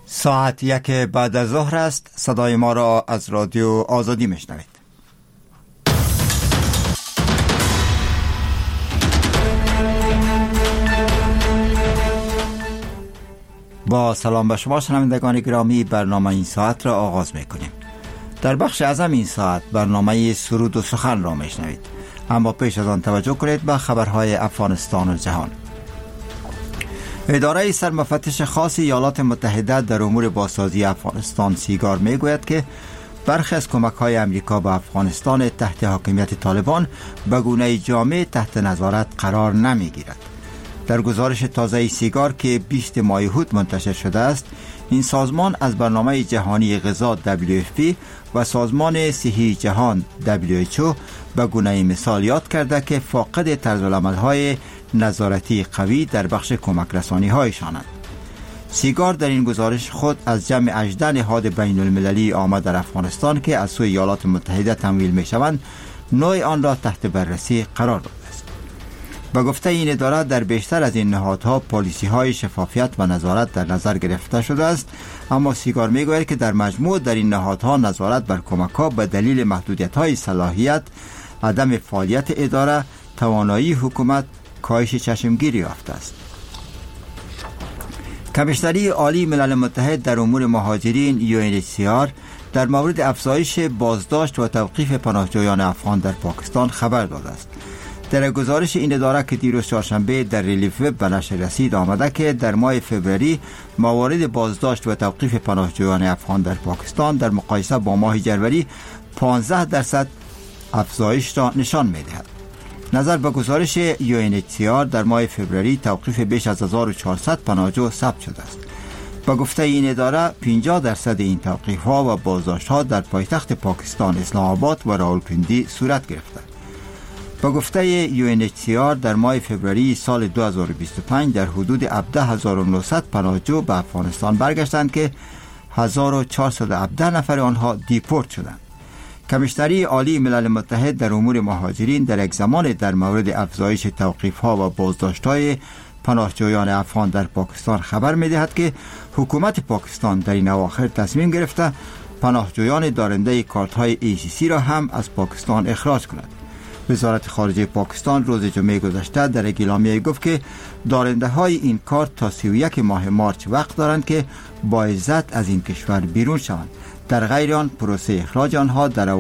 ساعت 1 بعد از ظهر است. صدای ما را از رادیو آزادی میشنوید. با سلام به شما شنوندگان گرامی، برنامه این ساعت را آغاز میکنیم. در بخش اعظم این ساعت برنامه سرود و سخن را میشنوید، اما پیش از آن توجه کنید به خبرهای افغانستان و جهان. اداره سرمفتش خاص ایالات متحده در امور بازسازی افغانستان سیگار میگوید که برخی از کمک‌های امریکا به افغانستان تحت حاکمیت طالبان به گونه جامع تحت نظارت قرار نمیگیرد. در گزارش تازه سیگار که 20 ماه هوت منتشر شده است، این سازمان از برنامه جهانی غذا WFP و سازمان صحی جهان WHO به گونه مثال یاد کرده که فاقد طرزالعمل‌های نظارتی قوی در بخش کمک رسانی هایشانند. سیگار در این گزارش خود از جمع 18 نهاد بین المللی آمد در افغانستان که از سوی ایالات متحده تمویل می شوند، نوع آن را تحت بررسی قرار داده است. به گفته این اداره در بیشتر از این نهادها پالیسی های شفافیت و نظارت در نظر گرفته شده است، اما سیگار می گوید که در مجموع در این نهادها نظارت بر کمک ها به دلیل محدودیت های صلاحیت، عدم فعالیت اداره، توانایی حکومت کاهش چشمگیری یافته است. کمیشنری عالی ملل متحد در امور مهاجرین UNHCR در مورد افزایش بازداشت و توقیف پناهجویان افغان در پاکستان خبر داده است. در گزارش این اداره که دیروز چهارشنبه در ریلیف وب به نشر رسید آمده که در ماه فوریه موارد بازداشت و توقیف پناهجویان افغان در پاکستان در مقایسه با ماه جنوری 15% افزایش را نشان می‌دهد. نظر به گزارش UNHCR در ماه فوریه توقیف بیش از 1400 پناهجو ثبت شده است. با گفته این اداره 50% این توقیف ها و بازداشت ها در پایتخت پاکستان اسلام آباد و راولپنڈی صورت گرفته. با گفته UNHCR در ماه فوریه سال 2025 در حدود 17900 پناهجو به افغانستان برگشتند که 1417 نفر آنها دیپورت شدند. کمیشنری عالی ملل متحد در امور مهاجرین در یک زمان در مورد افزایش توقیف ها و بازداشت های پناهجویان افغان در پاکستان خبر می دهد که حکومت پاکستان در این اواخر تصمیم گرفته پناهجویان دارنده کارت های ACC را هم از پاکستان اخراج کند. وزارت خارجه پاکستان روز جمعه گذشته در یک اعلامیه گفت که دارنده های این کارت تا 31 ماه مارچ وقت دارند که با عزت از این کشور بیرون شوند. در غیر آن پروسه اخراج آنها در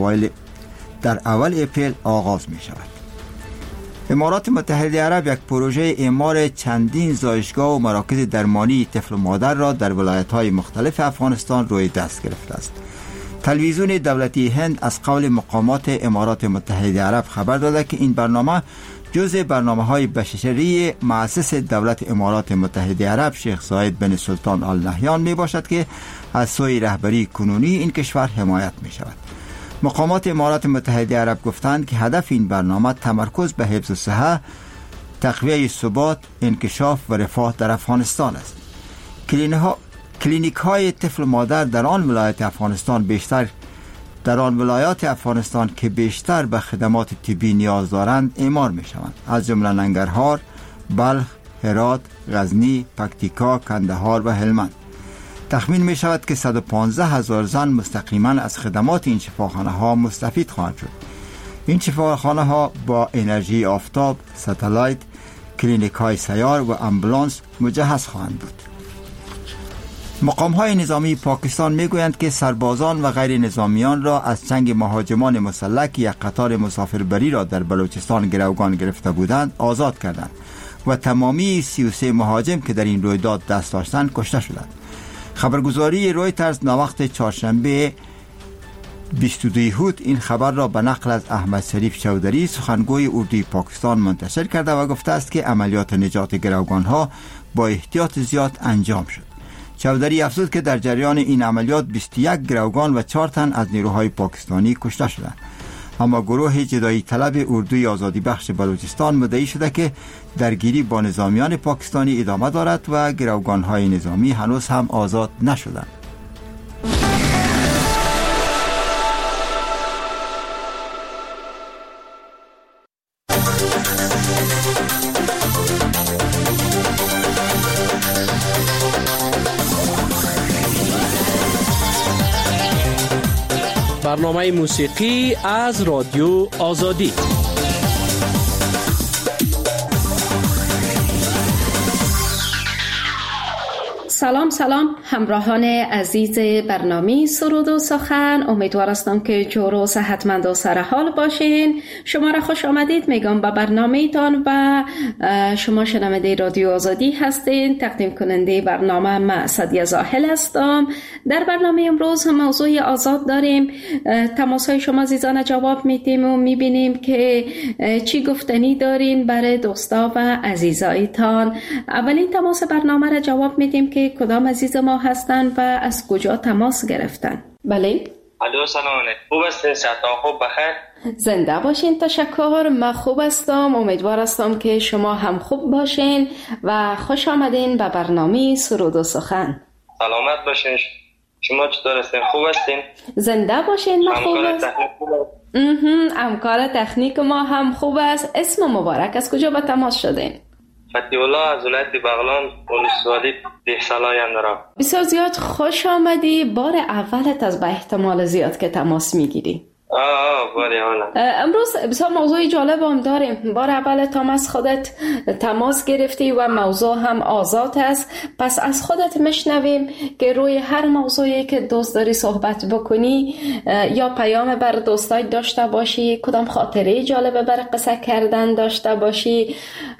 اول اپریل آغاز می شود. امارات متحده عرب یک پروژه اعمار چندین زایشگاه و مراکز درمانی طفل و مادر را در ولایت‌های مختلف افغانستان روی دست گرفته است. تلویزیون دولتی هند از قول مقامات امارات متحده عرب خبر داده که این برنامه جزء برنامه‌های بشری مؤسس دولت امارات متحده عرب شیخ زاید بن سلطان آل نهیان می باشد که از سوی رهبری کنونی این کشور حمایت می شود. مقامات امارات متحده عرب گفتند که هدف این برنامه تمرکز به حفظ صحت، تقویت ثبات، انکشاف و رفاه در افغانستان است. کلینیک های طفل مادر در آن ولایات افغانستان که بیشتر به خدمات طبی نیاز دارند اعمار می شوند، از جمله ننگرهار، بلخ، هرات، غزنی، پکتیکا، کندهار و هلمند. تخمین می شود که 115,000 زن مستقیما از خدمات این شفاخانه ها مستفید خواهند شد. این شفاخانه ها با انرژی آفتاب، ستلایت، کلینیک های سیار و امبولانس مجهز خواهند بود. مقام های نظامی پاکستان می گویند که سربازان و غیر نظامیان را از چنگ مهاجمان مسلح که یک قطار مسافربری را در بلوچستان گروگان گرفته بودند آزاد کردند و تمامی 33 مهاجم که در این رویداد دست داشتند کشته شدند. خبرگزاری رویترز ناوقت چهارشنبه 22 هوت این خبر را به نقل از احمد شریف چودری سخنگوی اردوی پاکستان منتشر کرده و گفته است که عملیات نجات گروگان ها با احتیاط زیاد انجام شد. چودری افزود که در جریان این عملیات 21 گروگان و 4 تن از نیروهای پاکستانی کشته شدند. اما گروه جدایی طلب اردوی آزادی بخش بلوچستان مدعی شده که درگیری با نظامیان پاکستانی ادامه دارد و گروگان‌های نظامی هنوز هم آزاد نشدند. برنامه موسیقی از رادیو آزادی. سلام همراهان عزیز برنامه سرود و سخن، امیدوار هستم که جور و صحتمند و سرحال باشین. شما را خوش آمدید میگم به برنامه تان و شما شنونده رادیو آزادی هستین. تقدیم کننده برنامه من سعدیه زاهل هستم. در برنامه امروز موضوع آزاد داریم. تماس‌های شما عزیزان جواب میدیم و میبینیم که چی گفتنی دارین برای دوستا و عزیزایتان. اولین تماس برنامه را جواب میدیم که کدام عزیز ما هستن و از کجا تماس گرفتن. بله. الو سلام علیکم. خوب هستین؟ صحتتون خوب بخیر؟ زنده باشین. تشکر. من خوب هستم. امیدوار هستم که شما هم خوب باشین و خوش آمدین به برنامه سرود و سخن. سلامت باشین. شما چطور هستین؟ خوب هستین؟ زنده باشین. من خوب هستم. همکار تکنیک ما هم خوب است. اسم مبارک، از کجا به تماس شدین؟ فتیح الله از ولایت بغلان، ولسوالی دهسالای اندرا. بسیار زیاد خوش آمدی. بار اولت از به احتمال زیاد که تماس میگیری. باری حالا. امروز بسیار موضوع جالب هم داریم. بار اولت هم از خودت تماس گرفتی و موضوع هم آزاد است. پس از خودت میشنویم که روی هر موضوعی که دوست داری صحبت بکنی یا پیام بر دوستای داشته باشی، کدام خاطره جالب بر قصه کردن داشته باشی،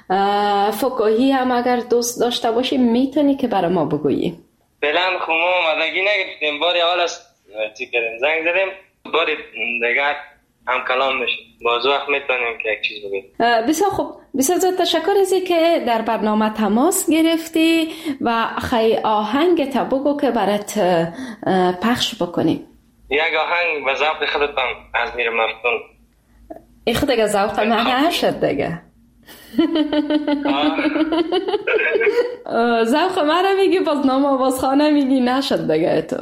فکاهی هم اگر دوست داشته باشی میتونی که برای ما بگویی. فعلا خب ما مدگی نگرفتیم. باری اول از چی کردیم زنگ زدیم، باری دیگر هم کلام میشه. باز وقت میتونیم که یک چیز بگیم. بسیار خوب. بسیار زیاد تشکر ازی که در برنامه تماس گرفتی و خیلی آهنگ تا بگو که برات پخش بکنیم. یک آهنگ به ذوق خودتان از میر مفتون. ای خود دیگه ذوق من نشد دیگه. ذوق من رو میگی باز نام آوازخانه میگی نشد دیگه تو.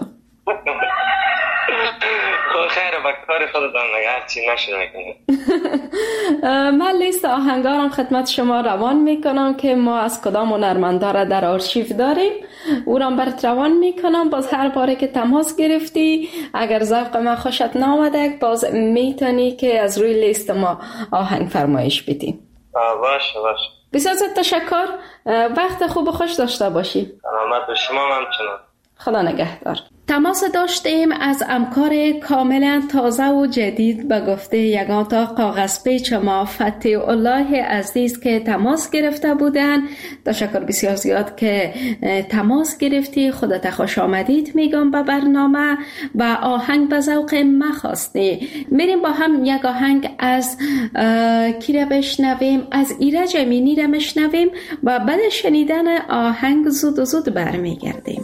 خیر با کار خودتان نگه هرچی نشد نکنه. من لیست آهنگارم خدمت شما روان میکنم که ما از کدام هنرمندا را در آرشیو داریم. او را برات روان میکنم. باز هر باره که تماس گرفتی اگر ذوق من خوشت نامده باز میتونی که از روی لیست ما آهنگ فرمایش بدی. باشه. بسیار تشکر. وقت خوب و خوش داشته باشی. سلامت باشی. شما هم چنان. خدا نگهدار. تماس داشتیم از همکار کاملا تازه و جدید به گفته یگان تا کاغذ پیچ ما فتیح الله عزیز که تماس گرفته بودن. تشکر بسیار زیاد که تماس گرفتی. خودت خوش آمدید میگم به برنامه و آهنگ به ذوق ما خواستی. میریم با هم یک آهنگ از کی را بشنویم؟ از ایرج امینی را بشنویم و بعد شنیدن آهنگ زود برمیگردیم.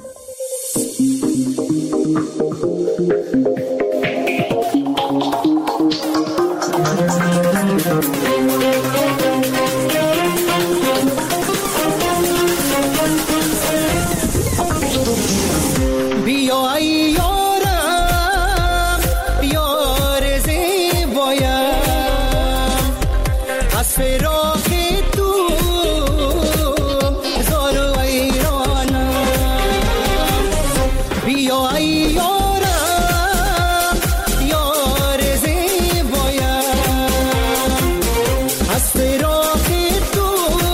بیا ای یارم یار زیبایم از فراق تو زار و ایرانم. بیا ای یارم یار زیبایم از فراق تو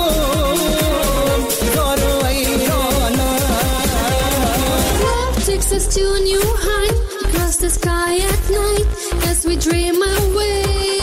زار و ایرانم. Takes us to a new height, across the sky at night, as we dream away.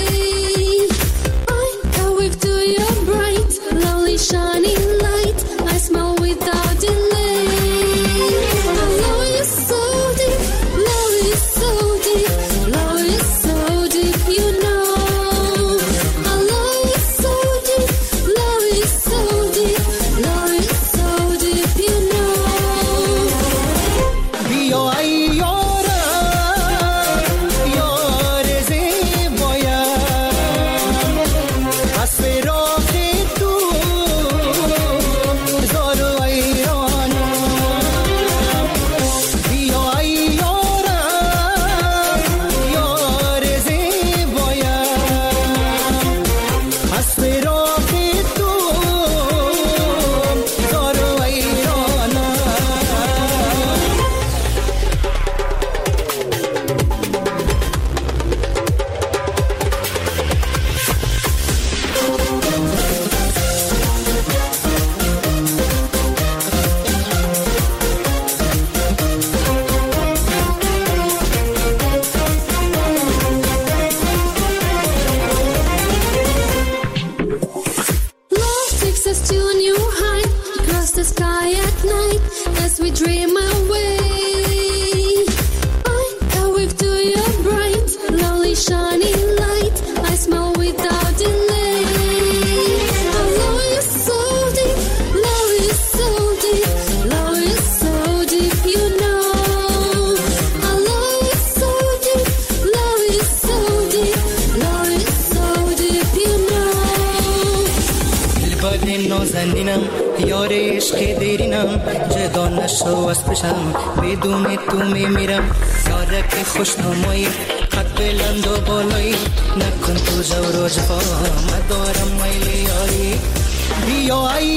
I wave to your bright, lovely shining light. I smile without delay. Our love is so deep, love is so deep, love is so deep, you know. Our love is so deep, love is so deep, love is so deep, you know. بیا ای یارم یار زیبایم ببینم یار عشق دیرینم جدا نشو از پیشم بدون تو میمیرم یارک خوشنمایی قد بلند و بالایی نکن تو جور و جفا مدارم میل یاری بیا ای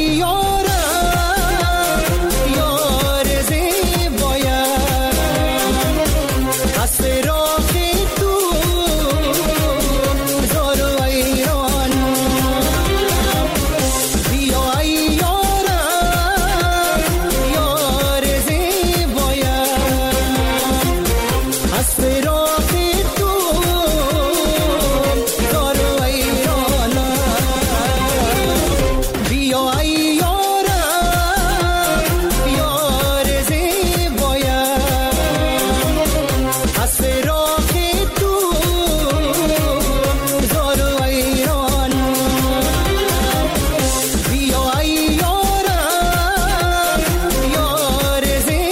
یارم یار زیبایم از راه تو زار و ایرانم بیا ای یارم یار زیبایم از راه تو زار و ایرانم بیا ای یارم یار زیبایم از راه تو زار و ایرانم بیا ای یارم یار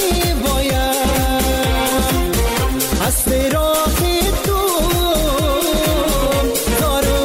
زیبایم از راه تو زار و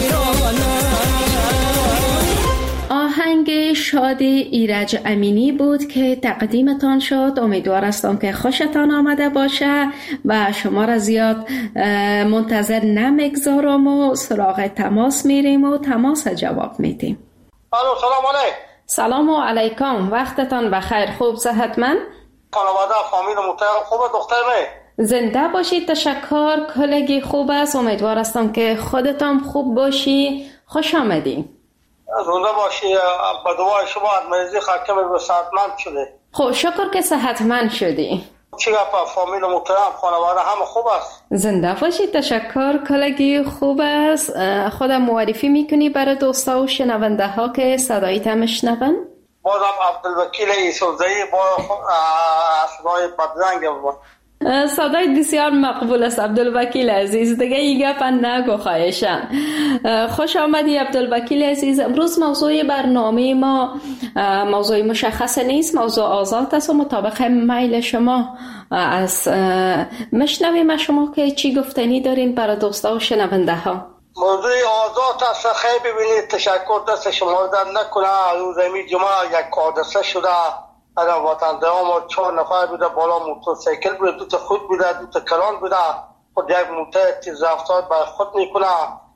ایرانم. آهنگ شادی ایرج امینی بود که تقدیمتان شد. امیدوار هستم که خوشتان آمده باشه و شما را زیاد منتظر نمیگذارم و سراغ تماس میریم و تماس جواب میدیم. الو سلام علیکم. سلام علیکم، وقتتان بخیر. خوب صحتمند؟ خانواده فامیل محترم خوبه دخترمه؟ زنده باشید. تشکر، کلگی خوب است. امیدوار هستم که خودتان خوب باشی. خوش آمدی. زنده باشی. با دعای شما از مریضی خرکم به صحتمند شده. خب شکر که صحتمند شدی. چی گفت فامیل محترم خانواده همه خوب است؟ زنده باشید. تشکر، کلگی خوب است. خودم معرفی میکنی برای دوستا و شنونده ها که صدایت هم شنون؟ بازم عبدالوکیل یوسفزئی با صدای بدرنگ بود. صدایت بسیار مقبول است عبدالوکیل عزیز، دیگه این گپ نگو خواهشم. خوش آمدی عبدالوکیل عزیز. امروز موضوع برنامه ما موضوع مشخص نیست، موضوع آزاد است و مطابق میل شما است. میشنویم شما که چی گفتنی دارین برای دوستا و شنونده ها. موضوع آزاد است. خیلی ببینید تشکر دست شما در نکنه. روز جمعه یک حادثه شده از وطنداران ما 4 نفر بوده، بالا موتورسیکل بوده، 2 تا خود بوده، 2 تا کلان بوده. خود یک موتور تیز رفتار بر خود میکنه.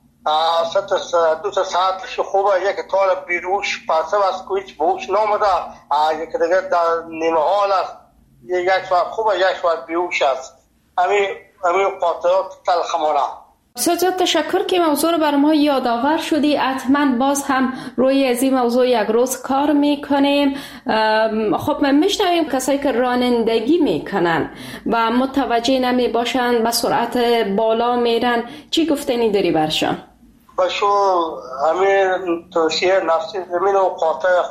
2 تا ساعتش خوبه. یک تار بیروش پرسه از کویچ بهوش نامده، یک دیگر در نیمه حال است. یک ساعت خوبه، یک ساعت بیروش است. همین خاطرات تلخمانه. بسیار تشکر که موضوع رو بر ما یادآور شدی. حتما باز هم روی از این موضوع یک روز کار میکنیم. خب من میشنویم کسایی که رانندگی میکنن و متوجه نمی باشن، به سرعت بالا میرن، چی گفتنی داری برشان؟ باشو همین توصیه نفسی زمین و خاطر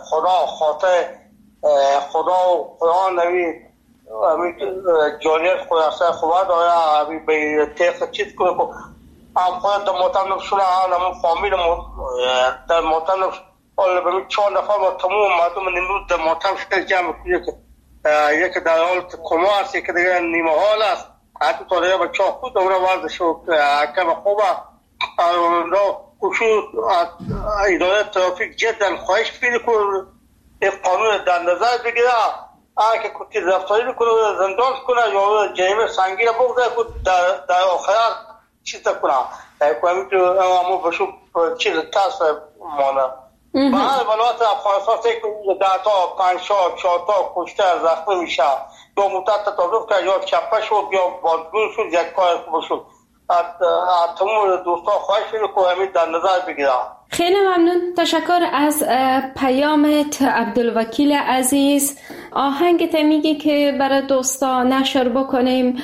خدا نوید همین جانیت خودسته خوبه داره. همین به تیخ چیز کنه هم خود در محترم شونه همون فامیل در محترم حالا به 4 نفر ما تمام مردم نیمروز در محترم شکل جمع کنید که یک در حال کما است، یک دیگر نیمه حال است. حتی تا دیگه بچه ها خود دوره ورزش و حکم خوبه کشور اداره ترافیک جدا خواهش پیدا کنه این قانون در نظر بگیره. که کتی رفتاری کنه زندان کنه یا جریمه سنگین بگذاره در آخر چیز کنه کنه که همون بشو چیز تاس مانه. به هر ولایت افغانستان که 10 تا 5 تا 4 تا کشته زخمی میشه یا مدت تصادف کرد یا چپه شد یا بازگون شد یک کار بشد. تمام دوستا خواهش کنه همین در نظر بگیره. خیلی ممنون. تشکر از پیامت عبدالوکیل عزیز. آهنگت میگی که برای دوستا نشر بکنیم.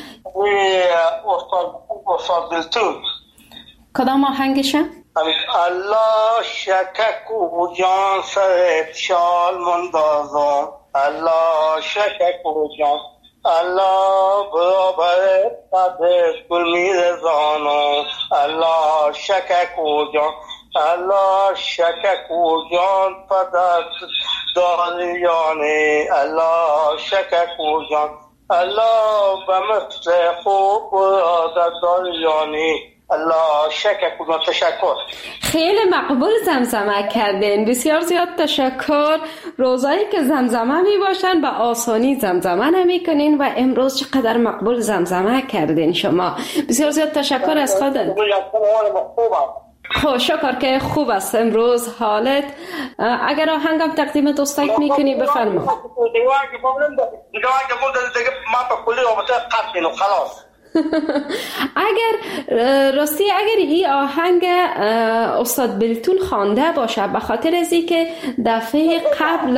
استاد دلتون کدام آهنگشه؟ الله شکک و جان سر شال مندازم، الله شکک و جان، الله برابر قدش گل میرزانم، الله شکک و جان، الله شکک و جان پدر داریانه، الله شکک و جان، الله به مثل خوب برادر داریانه. الله شکر کنم. تشکر. خیلی مقبول زمزمه کردین، بسیار زیاد تشکر. روزایی که زمزمه می باشن به آسانی زمزمه نمی کنین و امروز چقدر مقبول زمزمه کردین شما. بسیار زیاد تشکر از خودت. خب شکر که خوب است امروز حالت. اگر آهنگم تقدیم دوستایت میکنی بفرما. اگر این آهنگ استاد بلتون خوانده باشه به خاطر از اینکه دفعه قبل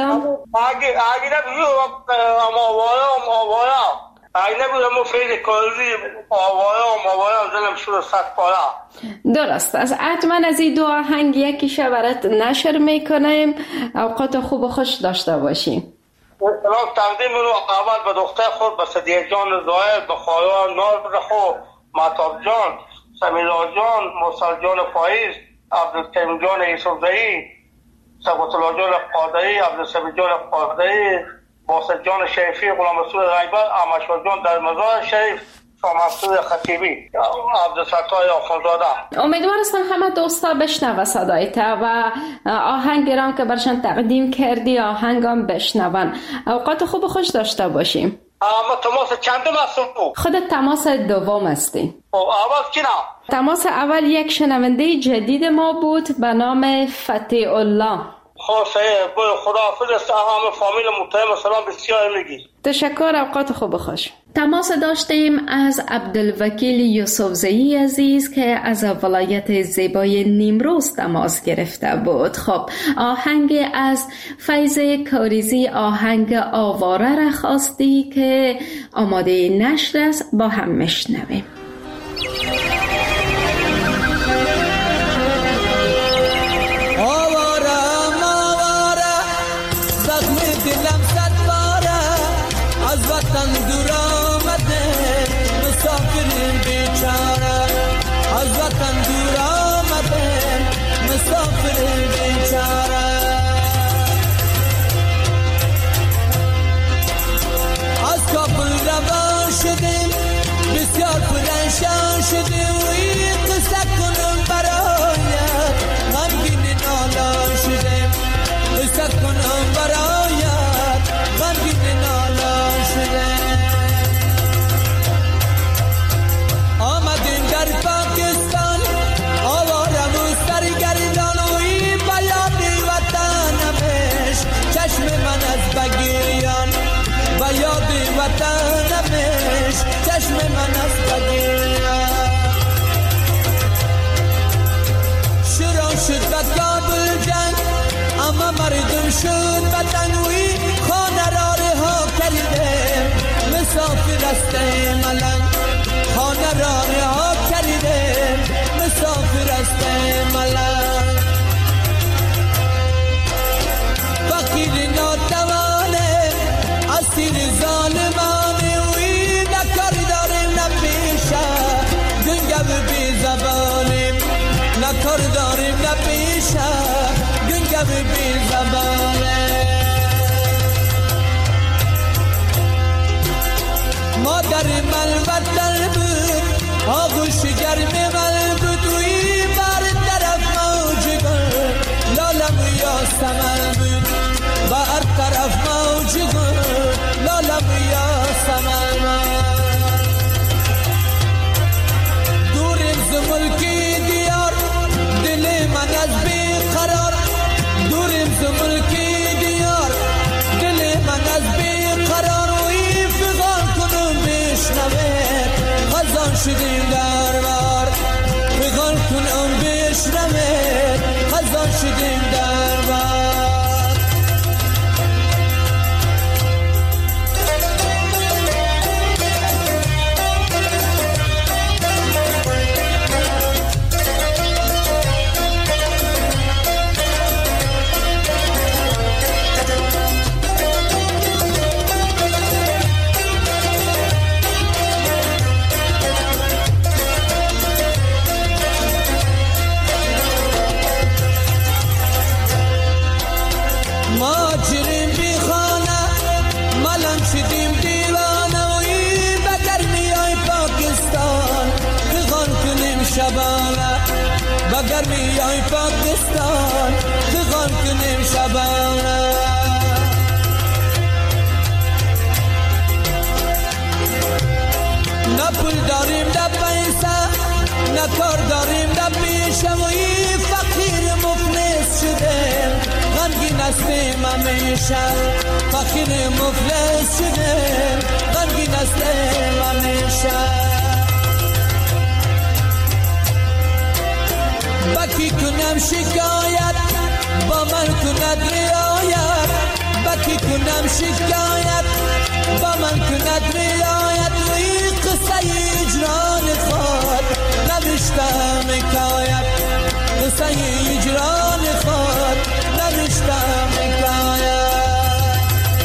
درست است. حتما از این دو آهنگ یکیشه برات نشر میکنیم. اوقات خوب و خوش داشته باشیم. سلام تقدیم رو اول به دختر خود، به صدیق جان زاهر، به خواهران ناظر خود، مهتاب جان، سمیلا جان، مرسل جان فایز، عبدالکریم جان یوسفزئی، ثبات الله جان قادری، عبدالسبیل جان قادری، باسط جان شریفی، غلام رسول غیبت، احمدشاه جان در مزار شریف، شامسود خطیبی، عبدالستار آخونزاده. امیدوار هستم همه دوستا بشنوه صدایت و آهنگی را که برشان تقدیم کردی آهنگام بشنون. اوقات خوب و خوش داشته باشیم. اما تماس چندم هستم؟ خودت تماس دوم هستی. اول کی نه؟ تماس اول یک شنونده جدید ما بود به نام فتح الله. خوشی خداحافظ است. همه فامیل محترم سلام بسیار میگی. تشکر. اوقات خوب و خوش. تماس داشتیم از عبدالوکیل یوسفزئی عزیز که از ولایت زیبای نیمروز تماس گرفته بود. خب آهنگ از فیض کاریزی، آهنگ آواره را خواستی که آماده نشر است، با هم میشنویم. شد بدنوی خانه را رها کردیم، مسافر است ملنگ خانه را رها کردیم، مسافر است ملنگ. فقیر ناتوانه اسیر ظالمانه وی نکار داریم نپیشه گنگو بی زبانیم، نکار داریم نپیشه گنگو بی زبانه. مادر ملبت بود آغوش گرم ملبود وی بر طرف موج گل لالم یا سمن بود، بر طرف موج گل لالم یا سمن. دوریم ز ملکی دیار دل من از بیقرار، دوریم ز ملکی دیار دل من از بیقرار وی فغان کنم بشنوه خزان شدیم در بار. گرمی های پاکستان دغام کنیم شبانه نه پول داریم نه پیسه نه کار داریم نه پیشه و این فقیر مفلس شدیم غمگین هستیم همیشه فقیر مفلس شدیم غمگین هستیم همیشه بکی کنم شکایت با من کند رعایت بکی کنم شکایت با من کند رعایت و این قصه اجران خود نوشتم حکایت قصه اجران خود نوشتم حکایت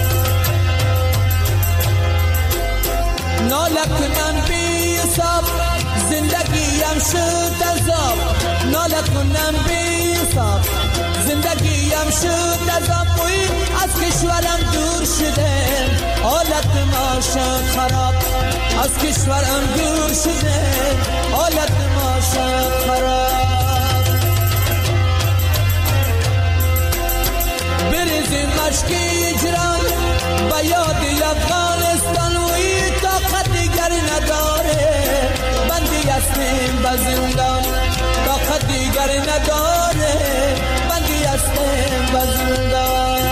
ناله کنم بی حساب زندگیم شد عذاب ناله کنم بی حساب زندگیم شد عذاب از کشورم دور شده حالت ما شد خراب از کشورم دور شده حالت ما شد خراب بریزیم مشک اجران با یاد افغانستان و این طاقت دیگر نداره بندی هستیم به زندان طاقت دیگر نداره بندی هستیم به زندان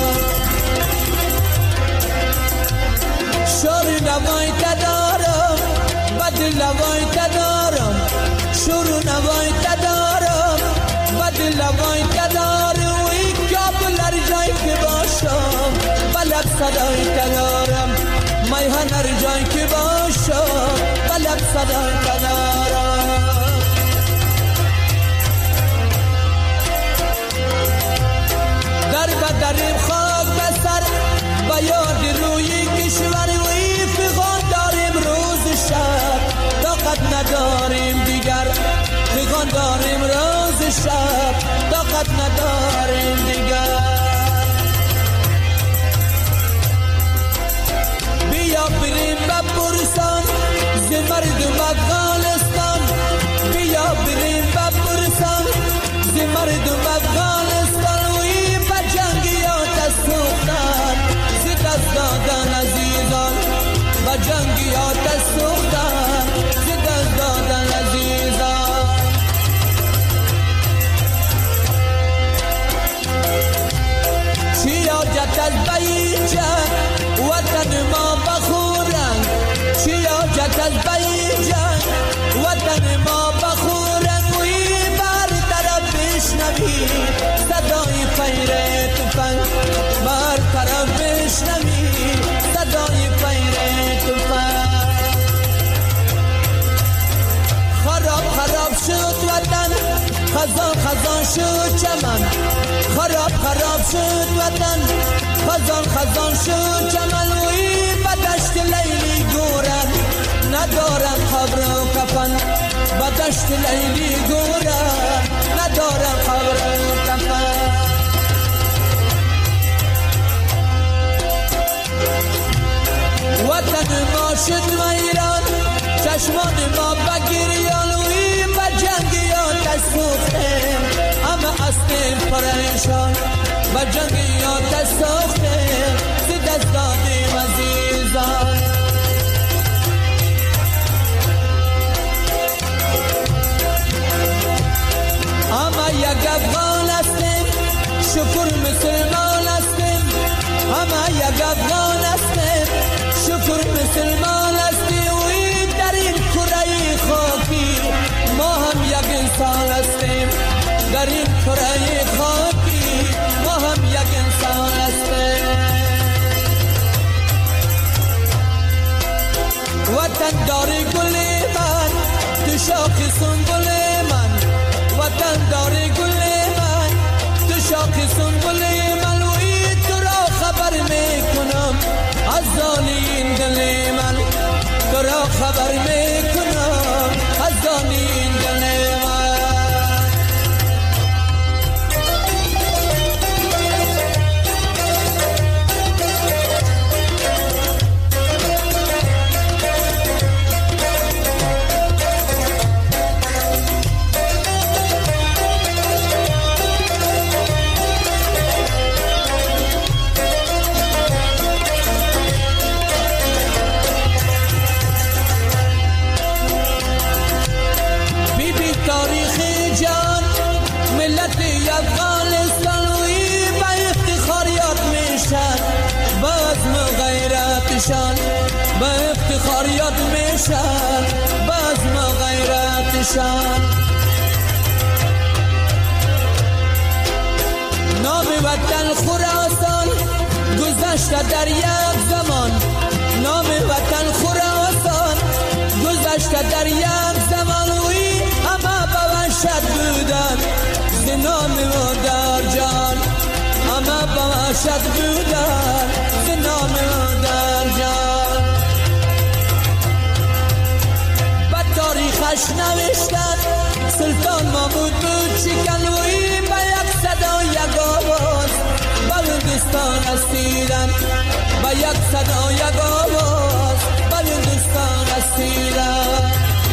شور نوای تدارم بدل نوای تدارم شور نوای تدارم بدل نوای تدارم و این کابل هر جای که باشم بلب صدای تدارم میهن هر جای که باشم بلب صدای تدارم در بدریم خاک بسر با یاد روی کشور و فغان داریم روز شب طاقت نداریم دیگر فغان داریم روز شب طاقت نداریم دیگر بیا بریم به برسان ز مردم افغانستان بیا بریم به برسان ز مردم افغانستان و این به جنگیات سوختن ز دست دادن عزیزان با جنگیات سوختن ز دست دادن عزیزان چی حاجت از بیجن وطن ما بخورن چی حاجت از بیجن وطن ما بخورن و این بر طرف بشنوی صدای فیر تفنگ بر طرف بشنوی صدای فیر تفنگ خراب خراب شد وطن خزان خزان شد چمن خراب خراب شد وطن خزان خزان شد چمن و این بدشت لیلی گورن ندارن قبر و کفن بدشت لیلی گورن ندارن قبر و کفن وطن ما شد ویران چشمان ما بگریان و این به جنگیات سوختیم همه هستیم پریشان به جنگیات سوختیم ز دست دادیم عزیزان همه یک افغان هستیم شکر مسلمان هستیم همه یک افغان هستیم شکر مسلمان هستیم و این در این کره خاکی ما هم یک انسان هستیم در این کره خاکی ما هم یک انسان هستیم وطن داری گل من تو شاخ سنبل من وطن داری گل من تو شاخ سنبل من و این تو را خبر میکنم از دانی دل من تو را خبر میکنم از دانی دل من به افتخار یاد میشن باز ما غیرتشان. نام وطن خراسان گذشته در یک زمان، نام وطن خراسان گذشته در یک زمان. وی همه به وحشت بودن ز نام مادر جان، همه به وحشت بودن ز نام مادر جان. به تاریخش نوشتن سلطان محمود بود شکن. وی به یک صدا یک آواز بلندستان استیدن، به یک صدا یک آواز بلندستان استیدن.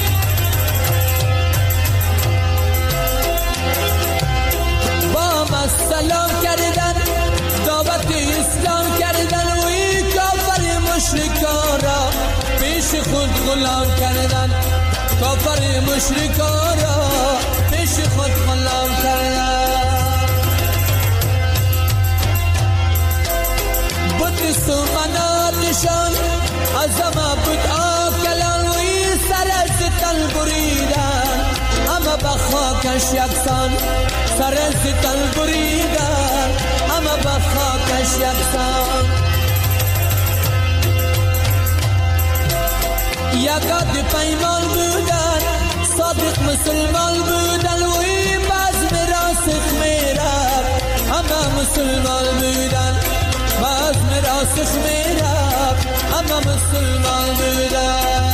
با ما سلام کردن دعوت اسلام کردن. وی کافر مشرکان را پیش خود غلام کردن، کافر مشرکان را پیش خود غلام کردن. بود سومناتشان از همه بود آکلان. وی سر ستن بریدن همه به خاکش یکسان، سر ستن بریدن همه به خاکش یکسان. یکاد پیمان بودن صادق مسلمان بودن. وی باز راسخ میرد همه مسلمان بودن، باز راسخ میرد همه مسلمان بودن.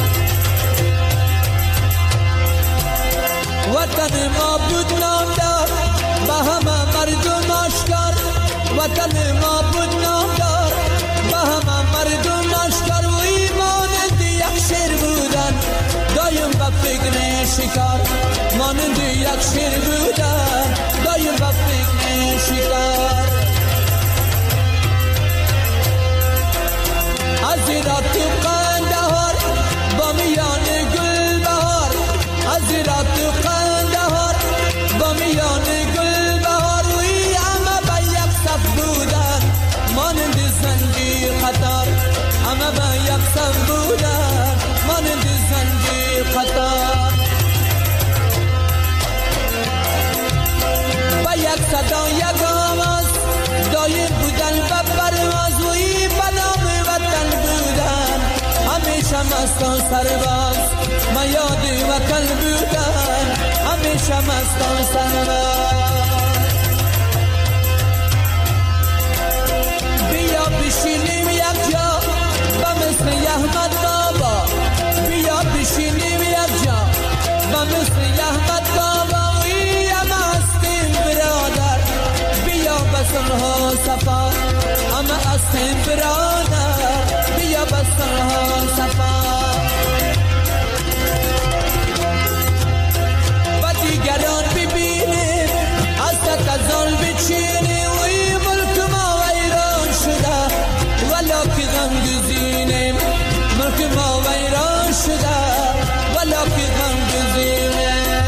وطن ما بود نامدار به همه مردم آشکار، وطن ما بود نامدار به همه مردم آشکار. وی مانند یک شیر بودن دایم به فکر شکار، مانند یک شیر بودن دایم به فکر شکار. از رات قندهار با میان گل بهار، از رات قندهار با میان گل بهار. وی همه به یک صف بودن مانند زنجیر قطار، همه به یک صف بودن مانند زنجیر قطار. به یک صدا یک آواز دایر بودن به پرواز. وی به نام وطن بودن همیشه مستان سرباز، ما یاد وطن بودن همیشه مستان سرباز. بیا بشینیم یک جا به مثل احمد بابا، بیا بشینیم یک جا به مثل احمد بابا. وی همه هستیم برادر بیا به صلح و صفا، همه هستیم برادر بیا به صلح و صفا. و دیگران ببینیم از تکزال بچینیم. وی ملک ما ویران شده ولا که غم گزینیم، ملک ما ویران شده ولا که غم گزینیم.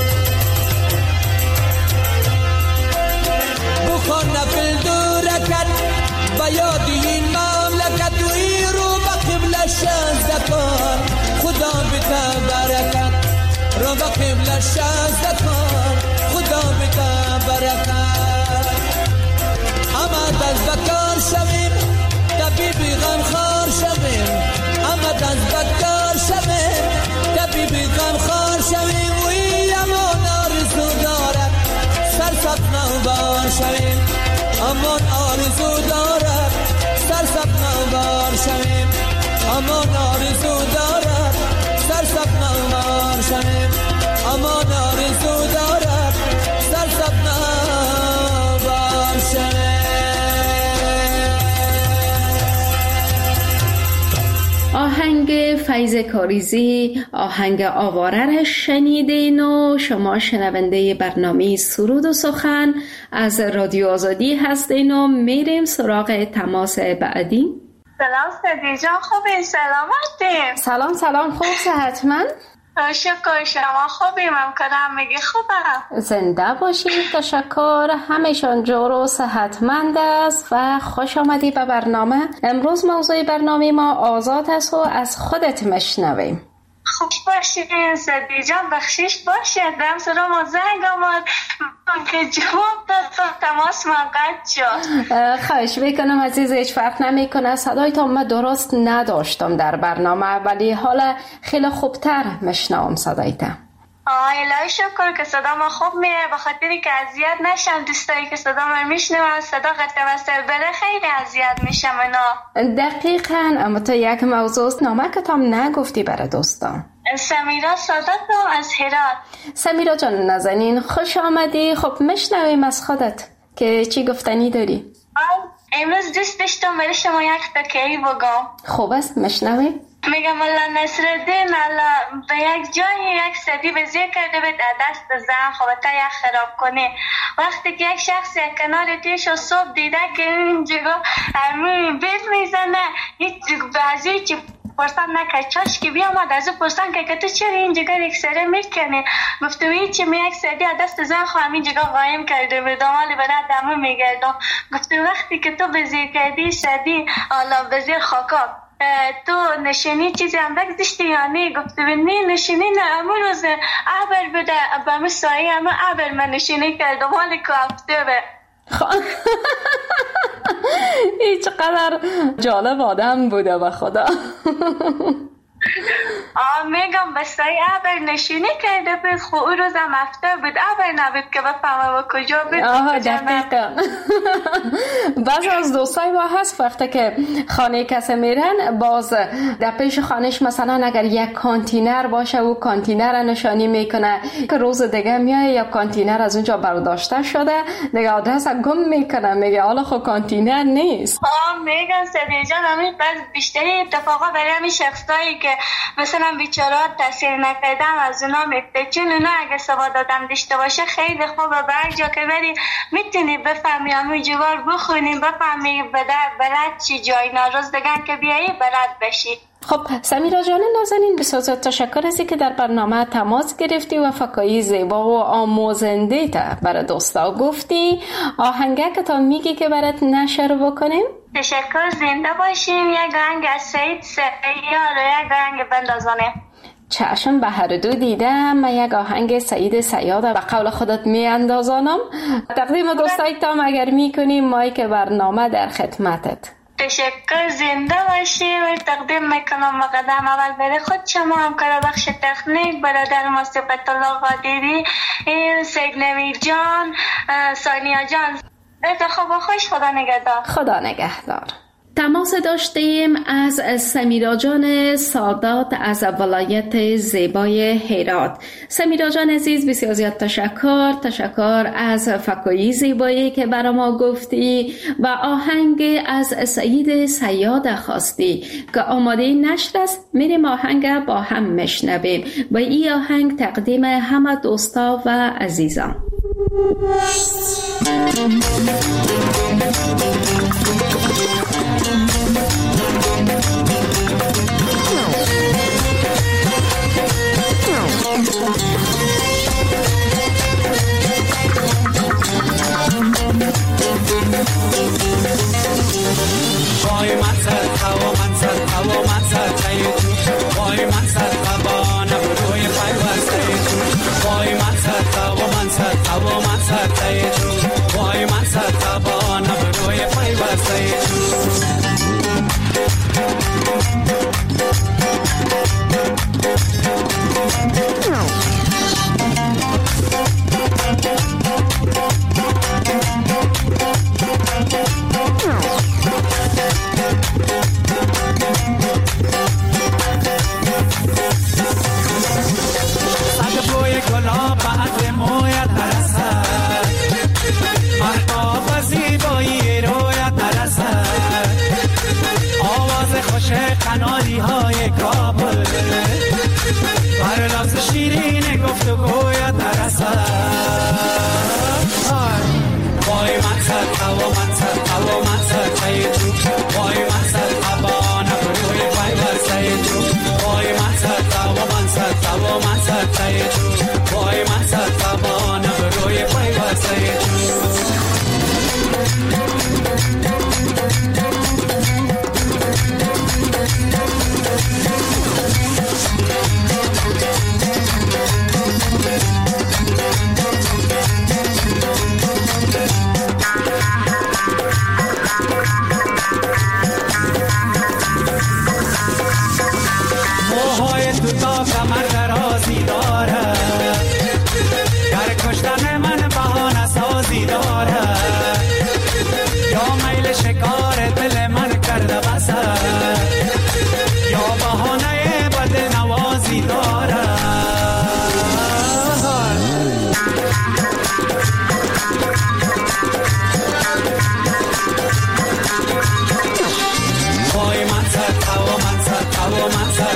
بخوان نفل دو رکت و یاد این مملکت. وی رو به قبلش زکان خدا بده برکت، رو به قبلش زکان خدا بده برکت. اما از بکار شویم طبیبی غمخوار شویم، اما از بکار شویم طبیبی غمخوار شویم. وی امان آرزو دارد سرسبز نوبار شویم، امان آرزو دارد سرسبز نوبار شویم، امان آرزو دارد سرسبز نوبار شویم، امان آرزو دارد سرسبز نوبار شویم. آهنگ فیض کاریزی، آهنگ آواره را شنیدین و شما شنونده برنامه سرود و سخن از رادیو آزادی هستین و میریم سراغ تماس بعدی. سلام سدی جان، خوبی؟ سلامتیم؟ سلام خوب، صحتمند؟ شکر شما خوبیم، همکارم میگه خوبم. زنده باشید. تشکر. همیشان جور و صحتمند است و خوش آمدی به برنامه. امروز موضوع برنامه ما آزاد است و از خودت مشنویم. خوب باشین سدی جان، بخشش باشه. دم سر ما زنگ آمد که جواب داد، تماس من قطع شد. خواهش میکنم عزیز، هیچ فرق نمیکنه. صدای تو من درست نداشتم در برنامه، ولی حالا خیلی خوبتر مشنوم صدایت. الهی شکر که صدا ما خوب میره، به خاطری که اذیت نشم. دوستایی که صدا ما میشنون صدا قطع وصل بره خیلی اذیت میشم اینا. دقیقاً. اما تو یک موضوع نامه که تام نگفتی برای دوستان. سمیرا ساداتم از هرات. سمیرا جان نازنین خوش آمدی. خب مشنویم از خودت که چی گفتنی داری. امروز دوست داشتم برای شما یک تکیه‌ای بگم. خوب است، مشنویم. میگم الله نصرالدین الله به یک جایی یک صدی بزیر کرده بید دست زن خوبتا یک خراب کنه. وقتی که یک شخص یک کنار تیش و صبح دیده که اینجا همین بیت میزنه، هیچ بعضی چی پرسان نکرد، چاش که بیامد از او پرسان که تو چرا این جگه یک سره میکنی؟ گفتم هیچی، می یک سری دست زن خو همین جگه قایم کرده به دامال برای دمو میگردم. گفتم وقتی که تو بزیر کردی سدی الله بزیر خاکا، تو نشینی چیزی هم بگذشتی یا نه؟ گفتم نه نشینی نه، امو روز عبر بده به مسایی امو عبر من نشینی کردم حالی که هفته به هیچ قدر جالب آدم بوده به خدا. میگم بسای عبر نشینی کرده بود، خو او روزم هفته بود، عبر نبود که بفهمه و کجا بود. دقیقا. بعض از دوستای ما هست وقتی که خانه کسی میرن، باز در پیش خانش مثلا اگر یک کانتینر باشه و کانتینر نشانی میکنه که روز دیگه میای یا کانتینر از اونجا برداشته شده، دیگه آدرس گم میکنه، میگه حالا خب کانتینر نیست. میگم سدی جان همین بیشتری اتفاقا برای همین شخصایی که مثلا بیچارات تاثیر نکردم از اونا میفته، چون اونا اگه سواد آدم داشته باشه خیلی خوبه. به هر جا که بری میتونی بفهمی، همون جوار بخونی بفهمی بلد چی جای ناروز دگن که بیایی بلد بشی. خب سمیرا جان نازنین، بسیار تشکر ازی که در برنامه تماس گرفتی و فکایی زیبا و آموزنده تا برای دوستا گفتی. آهنگه که تا میگی که برات نشر بکنیم. تشکر، زنده باشیم. یک آهنگ از سید سیار و یک آهنگ بندازانه. چشم به هر دو دیدم. من یک آهنگ سید سیاد به قول خودت می اندازانم. تقدیم دوستای تام اگر میکنیم، مایک برنامه در خدمتت. تشکر، زنده باشی. و تقدیم میکنم مقدم اول برای خود شما، همکار بخش تکنیک برادر ما صفت الله قادری، سید نویر جان، ثانیه جان. خوب و خوش. خدا نگهدار. خدا نگهدار. تماس داشتیم از سمیرا جان سادات از ولایت زیبای هرات. سمیرا جان عزیز، بسیار زیاد تشکر از فکایی زیبایی که برای ما گفتی و آهنگ از سید سیاد خواستی که آماده نشر است. میریم آهنگ با هم مشنویم و این آهنگ تقدیم همه دوستا و عزیزان. وای من سر هوا من سر هوا من سر تایید، وای من سر هوا نبروی پیوسته، وای من سر هوا من سر هوا من سر تایید، وای من سر هوا نبروی پیوسته.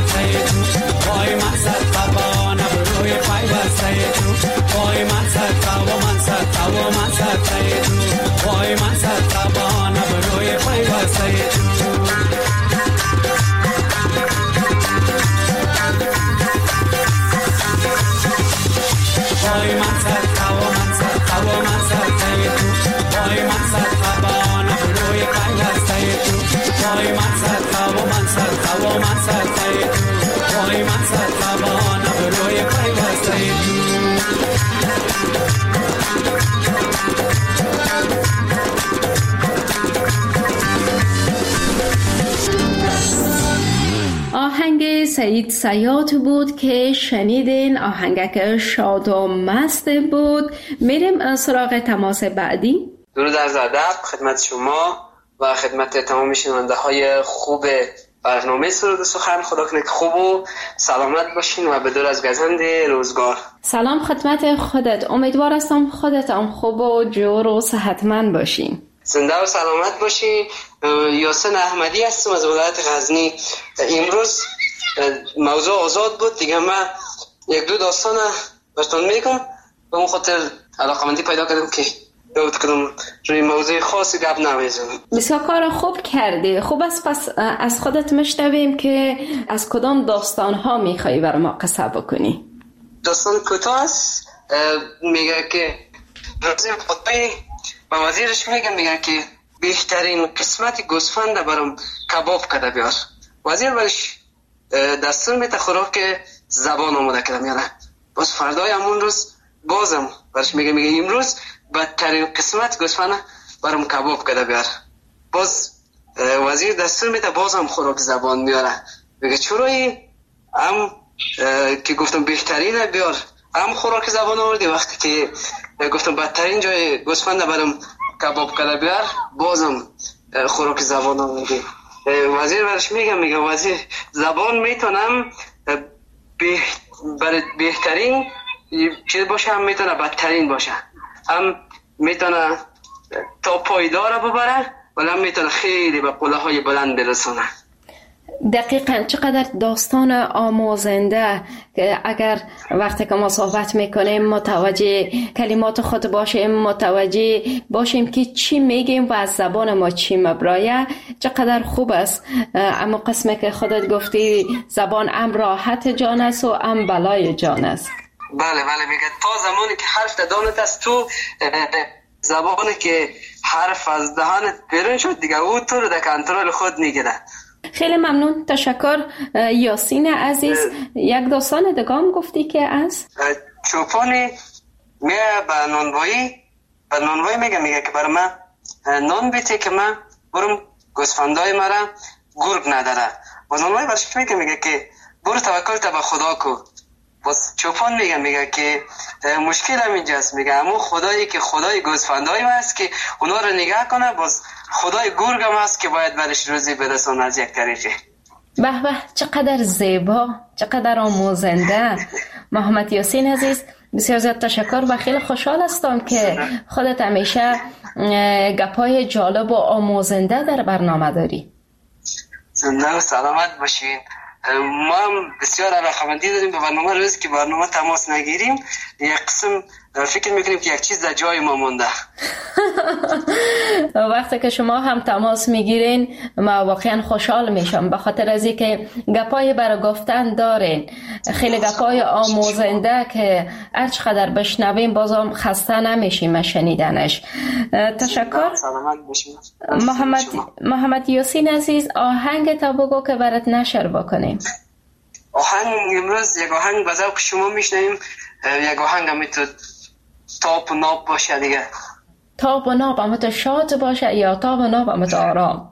پیوسته تو وای من صدقه با نبروی پیوسته تو وای من صدقه و من صدقه و من صدقه تو وای من صدقه با نبروی پیوسته تو وای من صدقه و من صدقه و من صدقه تو وای من صدقه با نبروی پیوسته تو وای من صدقه و من صدقه و من صدقه تو وای من صدقه با نبروی پیوسته آهنگ سعید صیاد بود که شنیدین. آهنگک شاد و مست بود. میریم سراغ تماس بعدی. درود از ادب خدمت شما و خدمت تمام شنونده های خوب برنامه سرود و سخن. خدا کنه که خوب و سلامت باشین و به دور از گزند روزگار. سلام خدمت خودت. امیدوار هستم خودت هم خوب و جور و صحتمند باشین. زنده و سلامت باشین. یاسین احمدی هستم از ولایت غزنی. امروز موضوع آزاد بود دیگه، من یک دو داستان براتون میگم. به اون خاطر علاقمندی پیدا کردم که کدوم روی موضوع خاصی گپ نمیزنم. بسیار کار خوب کردی. خوب است. پس از خودت میشنویم که از کدام داستان ها میخوایی برای ما قصه بکنی. داستان کوتاه است. میگه که رازی خطبه با وزیرش میگه که بهترین قسمت گوسفند برام کباب کرده بیار. وزیر برش دستور میده خوراک زبان آماده کرده میاره. باز فردای همون روز بازم برش میگه امروز بدترین قسمت گوسفند برام کباب کرده بیار. باز وزیر دستور میده بازم خوراک زبان میاره. میگه چرایی هم که گفتم بهترینه بیار هم خوراک زبان آوردی، وقتی که گفتم بدترین جای گوسفند برام کباب کرده بیار بازم خوراک زبان آوردی. وزیر برش میگه وزیر زبان میتونم بهترین چیز باشه، هم میتونه بدترین باشه، هم میتونه تا پایدار ببره ولی هم میتونه خیلی به قله های بلند برسونه. دقیقاً چقدر داستان آموزنده که اگر وقتی که ما صحبت میکنیم متوجه کلمات خود باشیم، متوجه باشیم که چی میگیم و از زبان ما چی مبرایه، چقدر خوب است. اما قسمه که خودت گفتی زبان ام راحت جان است و ام بلای جان است. بله میگه تا زمانی که حرف دهانت است تو زبانی که حرف از دهانت بیرون شد دیگه او تو رو در کنترل خود میگیره. خیلی ممنون، تشکر یاسین عزیز. یک داستان دیگه هم گفتی که از چوپانی میه به نانوایی میگه که برای من نان بیتی که من برم گوسفندای مرا گرگ نداره. و نانوایی برش میگه که برو توکل تا به خدا کو. باز چوپان میگه که مشکل هم اینجاست. میگه اما خدایی که خدای گوسفندای هست که اونا رو نگاه کنه، باز خدای گرگ هم هست که باید برش روزی برسونه از یک طریقی. به چقدر زیبا، چقدر آموزنده. محمد یاسین عزیز بسیار زیاد تشکر و خیلی خوشحال هستم که خودت همیشه گپای جالب و آموزنده در برنامه داری. زنده و سلامت باشین. ما هم بسیار علاقمندی داریم به برنامه. روز که برنامه تماس نگیریم یک قسم فکر میکنیم که یک چیز در جای ما مونده. وقتی که شما هم تماس میگیرین ما واقعا خوشحال میشم، به خاطر از اینکه گپای برای گفتن دارین، خیلی گپای آموزنده که هر چقدر بشنویم بازم خسته نمیشیم شنیدنش. تشکر. محمد یاسین عزیز، آهنگ تا بگو که برات نشر بکنیم. آهنگ امروز یک آهنگ به ذوق شما میشنویم. یک آهنگ هم میتونه تاب و ناب باشه دیگه. تاب و ناب هم تو شاد باشه یا تاب و ناب هم تو آرام؟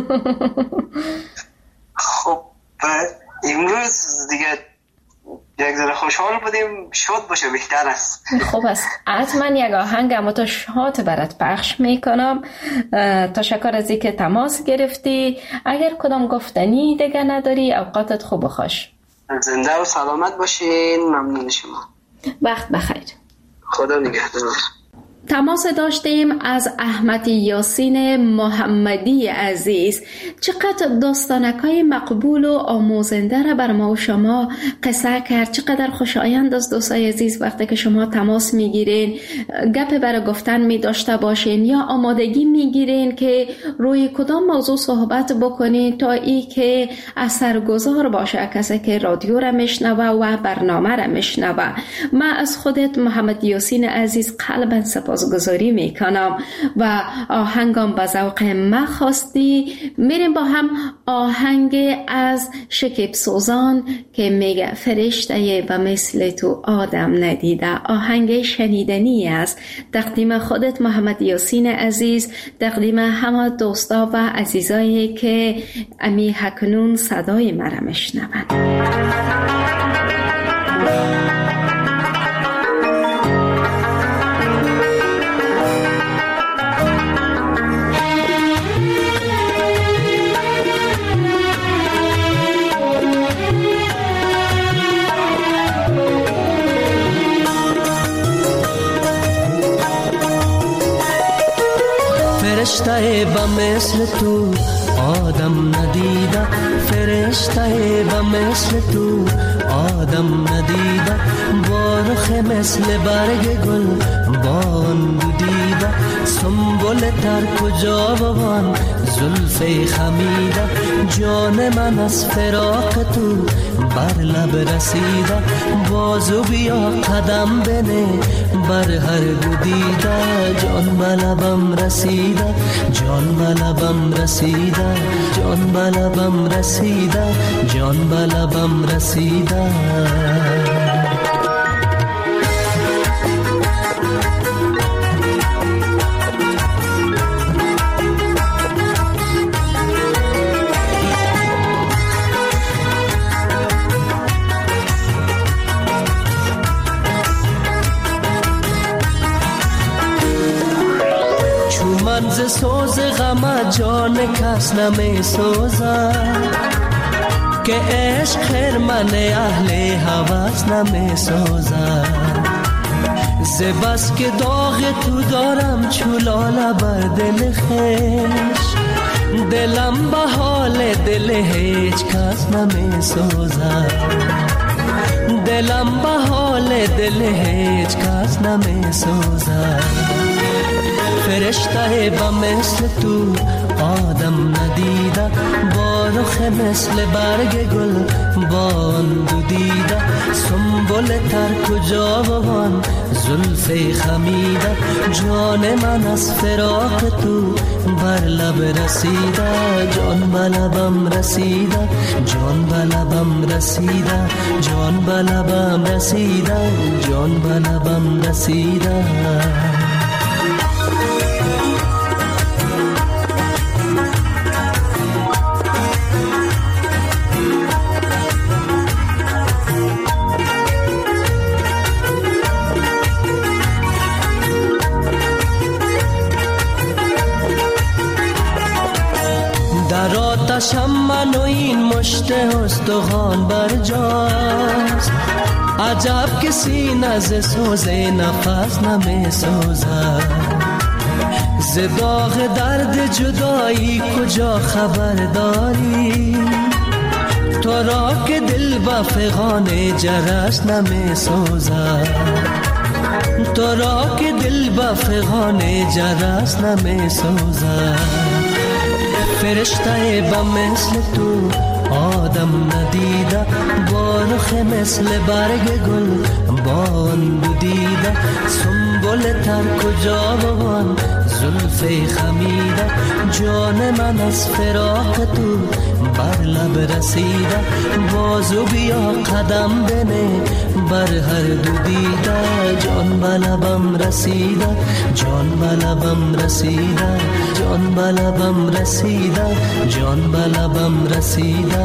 خب امروز دیگه یک ذره خوشحال بودیم، شاد باشه بهتر است. خوب است. حتما یک آهنگ هم تو شاد برات پخش میکنم. تشکر از اینکه تماس گرفتی. اگر کدام گفتنی دیگه نداری اوقاتت خوب و خوش. زنده و سلامت باشین. ممنون شما. وقت بخیر. خدا نگهدار. تماس داشتیم از احمد یاسین محمدی عزیز. چقدر داستانکای مقبول و آموزنده را بر ما و شما قصه کرد. چقدر خوشایند است دوستای عزیز وقتی که شما تماس میگیرین، گپ برای گفتن می داشته باشین یا آمادگی میگیرین که روی کدام موضوع صحبت بکنین تا ای که اثرگذار باشه کسی که رادیو را میشنوه و برنامه را میشنوه. من از خودت محمد یاسین عزیز قلبا سپاسگزاری میکنم و آهنگم به ذوق من خواستی. میریم با هم آهنگ از شکیب سوزان که میگه فرشته و مثل تو آدم ندیده. آهنگ شنیدنی است. تقدیم خودت محمد یاسین عزیز، تقدیم همه دوستا و عزیزایی که امی هکنون صدای مرا میشنوند. فرشته با مثل تو آدم ندیده، فرشته با مثل تو آدم ندیده، با رخ مثل برگ گل بان دیده، سنبل تر کجا بوان زلف خمیده، جان من از فراق تو بر لب رسیده، بازو بیا قدم بنه بر هر دو دیده، جان بلبم رسیده، جان بلبم رسیده، جان بلبم رسیده، جان بلبم رسیده. ز سوز غم جان کس نمی سوزد، که عشق خرمن اهل هوس نمی سوزد، ز بس که داغ تو دارم چولاله بر دل خویش، دلم به حال دل هیچ کس نمی سوزد، دلم به حال دل هیچ کس نمی سوزد. فرشته با مثل تو آدم ندیده، با رخ مثل برگ گل بان دو دیده، سنبل تر کجا بوان زلف خمیده، جان من از فراق تو بر لب رسیده، جان بلبم رسیده، جان بلبم رسیده، جان بلبم رسیده، جان بلبم رسیده. آتشم من و این مشت استخوان برجاست، عجب که سینه ز سوز نفس نمی سوزد، ز داغ درد جدایی کجا خبر داری، تو را که دل با فغان جرس نمی سوزد، تو را که دل با فغان جرس نمی سوزد. فرشته با مثل تو آدم ندیده، با رخ مثل برگ گل بان دو دیده، سنبل تر کجا بوان زلف خمیده، جان من از فراق تو بر لب رسیده، بازو بیا قدم بنه بر هر دو دیده، جان بلبم رسیده، جان بلبم رسیده، جان بلبم رسیده، جان بلبم رسیده.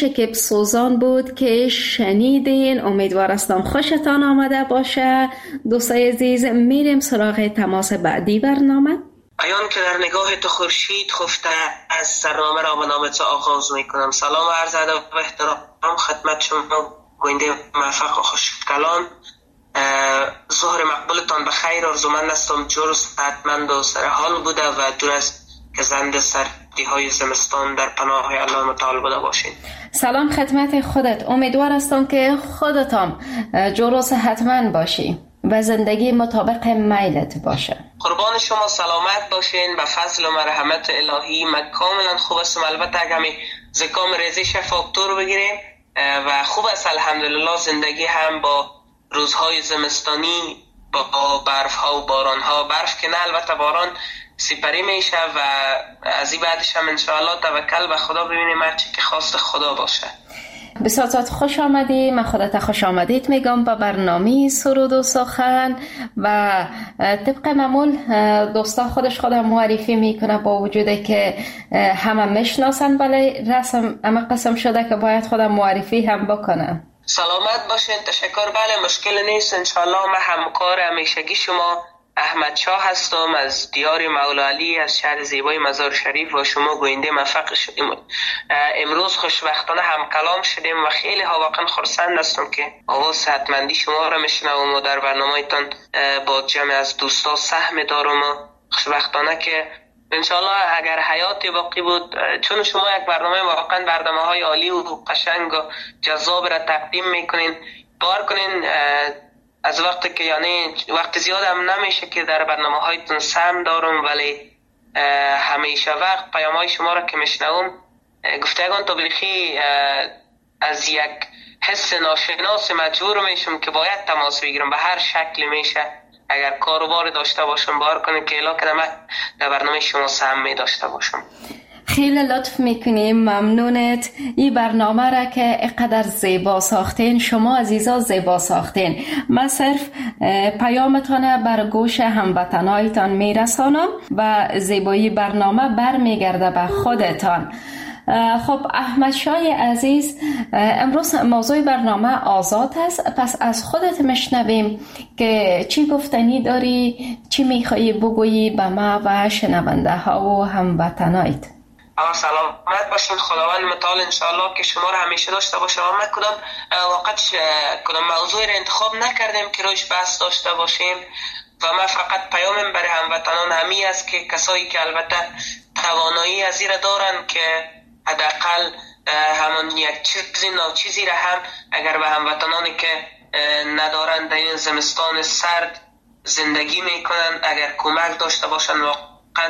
شکیب سوزان بود که شنیدین. امیدوار هستم خوشتان آمده باشه. دوستای عزیز، میریم سراغ تماس بعدی برنامه. ایان که در نگاه تو خورشید خفته، از سرنامه را به نام تو آغاز میکنم. سلام و عرض ادب و احترام خدمت شما گوینده موفق و خوشکلان. ظهر مقبولتان بخیر آرزومند هستم. جور و صحتمند و سرحال بوده و دور از گزند سردی های زمستان در پناه الله متعال بوده باشین. سلام خدمت خودت. امیدوار هستم که خودتان جور و صحتمند باشی و زندگی مطابق میلت باشه. قربان شما سلامت باشین. به فضل و مرحمت الهی من کاملا خوب هستم. البته اگه می زکام ریزش فاکتور بگیریم و خوب است الحمدلله. زندگی هم با روزهای زمستانی با برف ها و باران ها، برف که نه البته باران سپری میشه و از این بعدش هم انشاءالله توکل به خدا ببینیم هرچی که خواست خدا باشه. بسیار خوش آمدی. من خودت خوش آمدید میگم به برنامه سرود و سخن و طبق معمول دوستا خودم معرفی میکنه، با وجوده که همه میشناسن ولی رسم اما قسم شده که باید خودم معرفی هم بکنم. سلامت باشین. تشکر. بله مشکل نیست انشاءالله. من همکار همیشگی شما احمد شاه هستم از دیار مولا علی از شهر زیبای مزار شریف و شما گوینده موفق شدیم. امروز خوشبختانه هم کلام شدیم و خیلی ها واقعا خرسند هستم که آواز صحتمندی شما را میشنوم و در برنامه‌تان با جمع از دوستا سهم دارم و خوشبختانه که انشاءالله اگر حیاتی باقی بود، چون شما یک برنامه واقعا برنامه‌های عالی و قشنگ و جذاب را تقدیم میکنین، باور کنین از وقتی که یعنی وقت زیاد هم نمیشه که در برنامه هایتون سهم دارم، ولی همیشه وقت پیام های شما را که میشنوم گفتگان تا بلیخی از یک حس ناشناس مجبور میشم که باید تماس بگیرم به هر شکلی میشه. اگر کاروبار داشته باشم باور کنید که الا کنم در برنامه شما سهم می داشته باشم. خیلی لطف میکنیم، ممنونت. این برنامه را که اقدر زیبا ساختین، شما عزیزا زیبا ساختین. من صرف پیامتان بر گوش هموطنایتان میرسانم و زیبایی برنامه برمیگرده به خودتان. خب احمد شاه عزیز، امروز موضوع برنامه آزاد است، پس از خودت میشنویم که چی گفتنی داری، چی میخوایی بگویی به ما و شنونده ها و هموطنایت. سلامت باشین. خداوند متعال انشاءالله که شما را همیشه داشته باشه. و ما کدام موضوعی را انتخاب نکردیم که روش بحث داشته باشیم و ما فقط پیامم برای هموطنان همی است که کسایی که البته توانایی از این را دارن که حداقل همان یک چیزی ناچیزی را هم اگر به هموطنانی که ندارن در این زمستان سرد زندگی میکنن اگر کمک داشته باشن، واقعا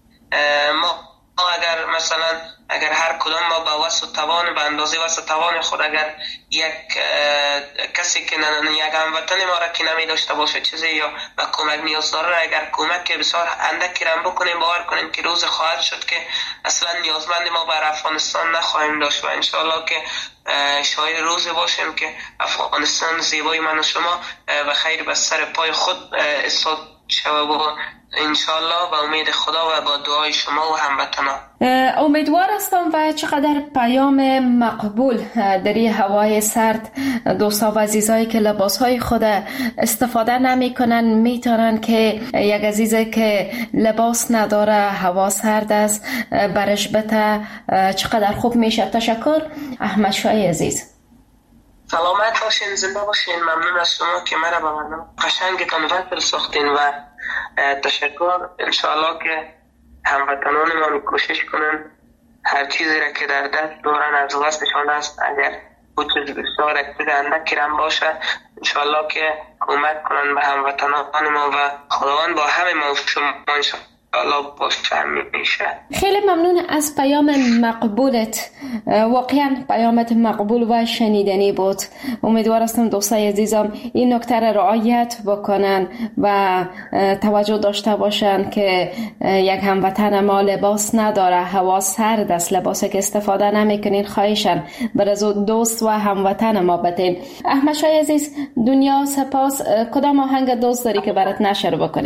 ما اگر مثلا هر کدام ما با وسع توان به اندازه وسع توان خود اگر یک کسی که یک هموطن ما را که نمی داشته باشه چیزی یا به کمک نیاز داره اگر کمک بسیار اندکی را بکنیم، باور کنیم که روز خواهد شد که اصلا نیازمند ما بر افغانستان نخواهیم داشت و انشاءالله که شاید روزی باشیم که افغانستان زیبای من و شما و خیر به سر پای خود استاد شود و انشاءالله با امید خدا و با دعای شما و هموطنان. امیدوار هستم و چقدر پیام مقبول در این هوای سرد دوستا و عزیزایی که لباسهای خود استفاده نمی کنن میتونن که یک عزیزه که لباس نداره هوا سرد است برش بته چقدر خوب میشه. تشکر احمد شاه عزیز. سلامت باشین، زنده باشین. ممنون از شما که مرا به برنامه قشنگتان وصل ساختین و تشکر. انشاءالله که هموطنان ما کوشش کنن هر چیزی را که در دست دارن از دستشان است اگر بود چیز بسیار اکتیز اندکی رم باشه انشاءالله که کمک کنن به هموطنان ما و خداوند با همه ما شما انشاءالله باشه میشه. خیلی ممنون از پیام مقبولت، واقعا پیامت مقبول و شنیدنی بود. امیدوار هستم دوستای عزیزم این نکته را رعایت بکنن و توجه داشته باشن که یک هموطن ما لباس نداره، هوا سرد است، لباسی که استفاده نمیکنین خواهشن برای دوست و هموطن ما بتین. احمد شاه عزیز، دنیا سپاس. کدام آهنگ دوست داری که برات نشر بکنیم؟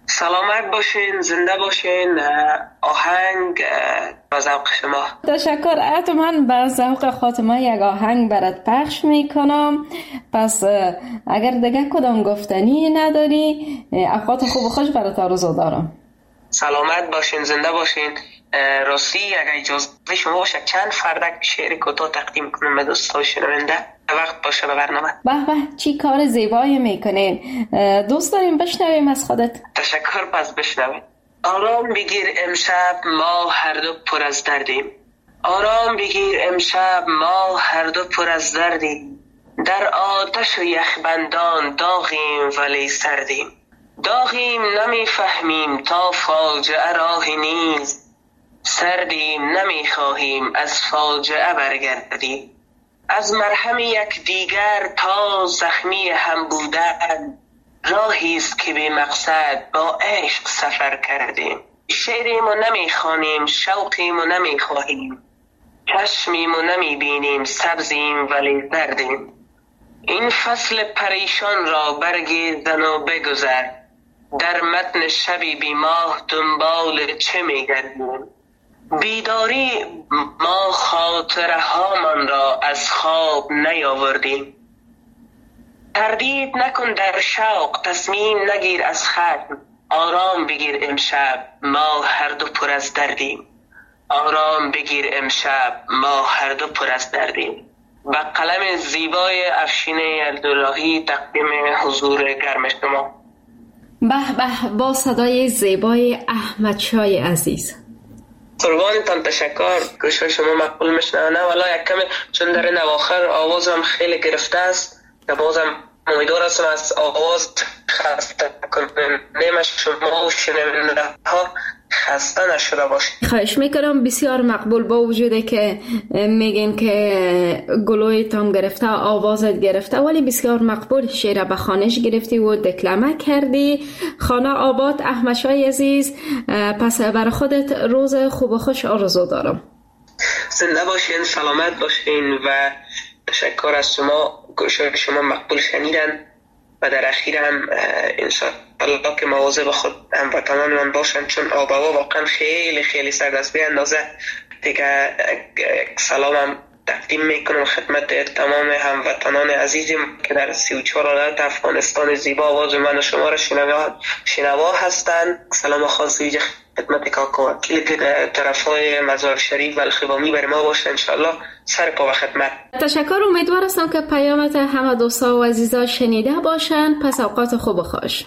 سلامت باشین، زنده باشین. آهنگ با ذوق شما. تشکر. من به ذوق خاتمه یک آهنگ برات پخش میکنم. پس اگر دیگه کدام گفتنی نداری، اوقات خوب و خوش برات آرزو دارم. سلامت باشین، زنده باشین. راستی اگر اجازه شما باشه چند فردک شعر کوتاه تقدیم کنم به دوستان شنونده، وقت باشه به برنامه. به به، چی کار زیبایی میکنین. دوست داریم بشنویم از خودت. تشکر. پس بشنویم. آرام بگیر امشب ما هر دو پر از دردیم. آرام بگیر امشب ما هر دو پر از دردیم. در آتش و یخبندان داغیم ولی سردیم. داغیم نمیفهمیم تا فاجعه راهی نیست. سردیم نمیخواهیم از فاجعه برگردیم. از مرهم یک دیگر تا زخمی هم بودن، راهی است که به مقصد با عشق سفر کردیم. شعریمو نمیخوانیم، شوقیمو نمیخواهیم، چشمیمو نمیبینیم، سبزیم ولی زردیم. این فصل پریشان را برگردن و بگذر، در متن شبی بی ماه دنبال چه میگردیم. بیداری ما خاطره هامان را از خواب نیاوردیم. تردید نکن در شوق، تصمیم نگیر از خشم. آرام بگیر امشب ما هر دو پر از دردیم. آرام بگیر امشب ما هر دو پر از دردیم. با قلم زیبای افشین یلداللهی تقدیم حضور گرم شما. به به، با صدای زیبای احمد شای عزیز. قربانتان، تشکر. گوش شما مقبول میشنه. والا یک کمی چون در این اواخر آوازم خیلی گرفته است و بازم امیدوار هستم از آواز خسته کنم شما و شنونده ها خسته نشده باشید. خواهش میکنم. بسیار مقبول، با وجوده که میگین که گلویتان گرفته، آوازت گرفته، ولی بسیار مقبول. شعر به خوانش گرفتی و دکلمه کردی. خانه آباد احمد شای عزیز. پس بر خودت روز خوب و خوش آرزو دارم. زنده باشین، سلامت باشین و تشکر از شما. گوشای شما مقبول شنیدن و در اخیر هم انشاءالله که مواظب خود هموطنان من باشن، چون آب و هوا واقعا خیلی خیلی سرد به اندازه. دیگه سلامم تقدیم میکنم خدمت تمام هموطنان عزیزم که در 34 ولایت افغانستان زیبا آواز من و شما را شنوا هستند. سلام خاص ویژه خدمت کاکا وکیل که در طرفای مزار شریف و الخبامی بر ما باشه. انشاءالله سر پا و خدمت. تشکر. امیدوار هستم که پیامت همه دوستا و عزیزا شنیده باشن. پس اوقات خوب و خوش.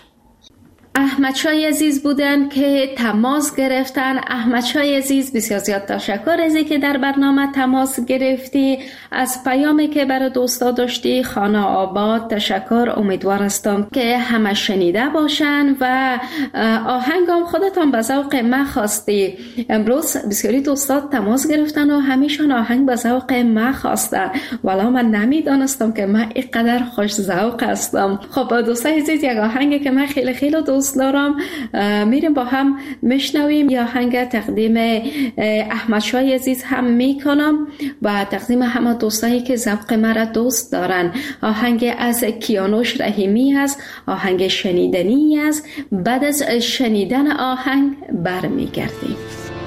احمد شای عزیز بودن که تماس گرفتن. احمد شای عزیز، بسیار زیاد تشکر از اینکه در برنامه تماس گرفتی. از پیامی که برای دوستا داشتی خانه آباد تشکر. امیدوار هستم که همه شنیده باشن و آهنگام خودتان به ذوق من خواستی. امروز بسیاری دوستا تماس گرفتن و همیشان آهنگ به ذوق من خواستن، ولی من نمیدانستم که من اینقدر خوش ذوق هستم. خب دوستای عزیز، یک آهنگی که من خیلی خیلی دوست دارم میریم با هم میشنویم. یا آهنگ تقدیم احمد شای عزیز هم میکنم و تقدیم همه دوستایی که ذوق مرا دوست دارن. آهنگ از کیانوش رحیمی است، آهنگ شنیدنی است. بعد از شنیدن آهنگ برمیگردیم.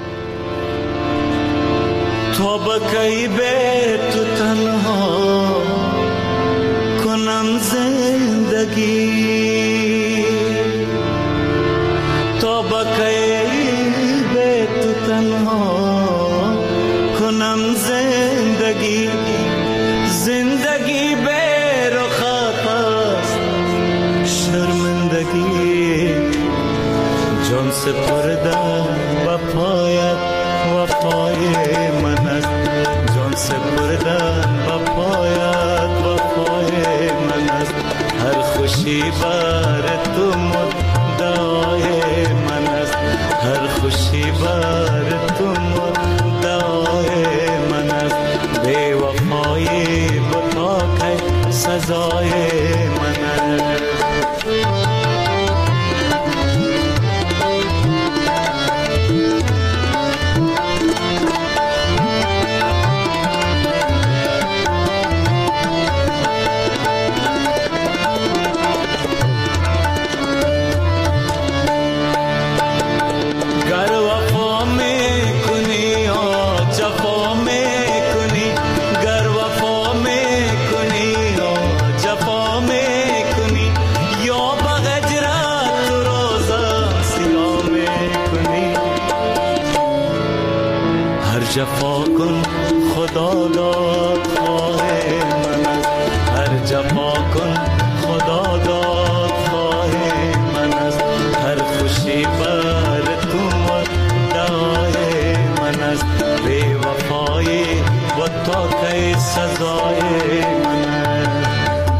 تو بکی به تو تنها کنم زندگی، تو بکی به تو تنها کنم زندگی. زندگی به رخت است شرمندگی، جان سپردم و پایت وفای من است. جان سپردم و پایت وفای من است. هر خوشی بر تو مدعای من است. هر خوشی بر تو مدعای من است. بی وفایی بتا که سزای من است. جفا کن خدا داد خواه من است، هر جفا کن خدا داد خواه من است، هر خوشی بر تو مدعای من است، بی وفایی و تا کی سزای من است.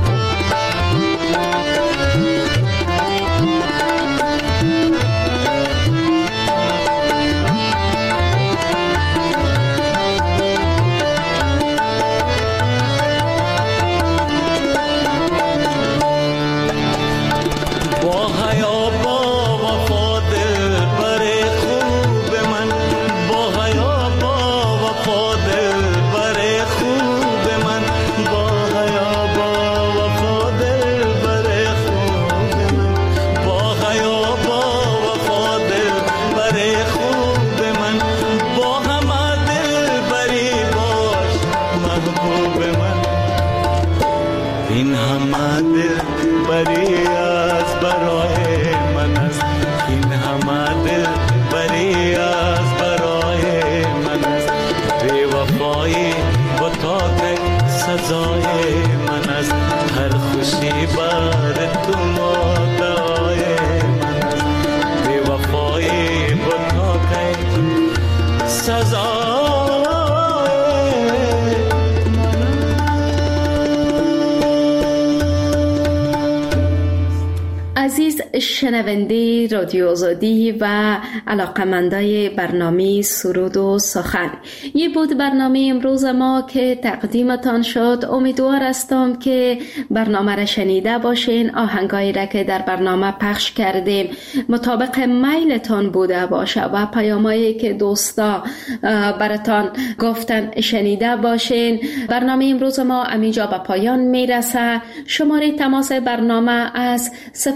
این همه دل بری از برای من است، این همه دل بری از برای من است، بی وفایی و تا کی سزای من است، هر خوشی بر تو مدعای من است، بی وفایی و تا کی سزای. عزیز شنونده رادیو آزادی و علاقمندای برنامه سرود و سخن، یه بود برنامه امروز ما که تقدیمتان شد. امیدوار هستم که برنامه را شنیده باشین. آهنگایی را که در برنامه پخش کردیم مطابق میلتان بوده باشه و پیامایی که دوستا براتان گفتن شنیده باشین. برنامه امروز ما همینجا به پایان میرسه. شماره تماس برنامه از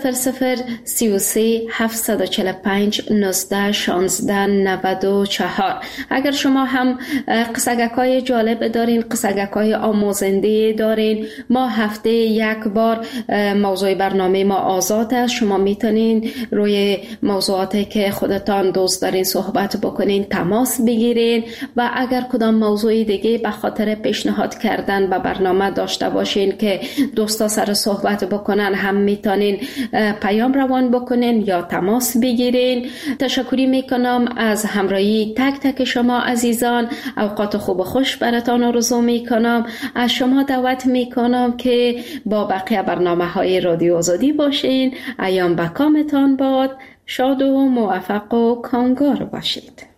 0033 745 19 16 94. اگر شما هم قصگکای جالب دارین، قصگکای آموزنده دارین، ما هفته یک بار موضوع برنامه ما آزاد است. شما میتونین روی موضوعاتی که خودتان دوست دارین صحبت بکنین، تماس بگیرین و اگر کدام موضوع دیگه به خاطر پیشنهاد کردن به برنامه داشته باشین که دوستا سر صحبت بکنن، هم میتونین پیام روان بکنین یا تماس بگیرین. تشکری میکنم از همراهی تک تک شما عزیزان. اوقات خوب و خوش براتان آرزو میکنم. از شما دعوت میکنم که با بقیه برنامه‌های رادیو آزادی باشین. ایام به کامتان باد. شاد و موفق و کامگار باشید.